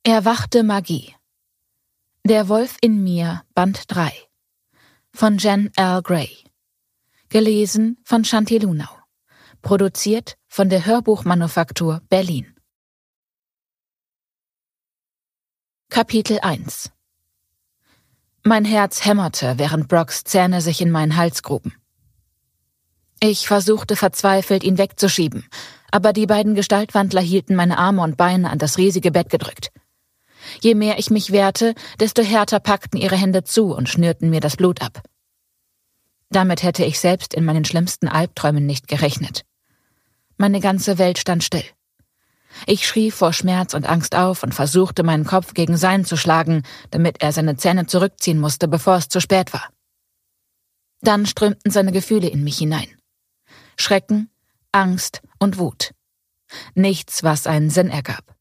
Erwachte Magie. Der Wolf in mir, Band 3. Von Jen L. Gray. Gelesen von Shanti Lunau. Produziert von der Hörbuchmanufaktur Berlin. Kapitel 1. Mein Herz hämmerte, während Brocks Zähne sich in meinen Hals gruben. Ich versuchte verzweifelt, ihn wegzuschieben, aber die beiden Gestaltwandler hielten meine Arme und Beine an das riesige Bett gedrückt. Je mehr ich mich wehrte, desto härter packten ihre Hände zu und schnürten mir das Blut ab. Damit hätte ich selbst in meinen schlimmsten Albträumen nicht gerechnet. Meine ganze Welt stand still. Ich schrie vor Schmerz und Angst auf und versuchte, meinen Kopf gegen seinen zu schlagen, damit er seine Zähne zurückziehen musste, bevor es zu spät war. Dann strömten seine Gefühle in mich hinein. Schrecken, Angst und Wut. Nichts, was einen Sinn ergab.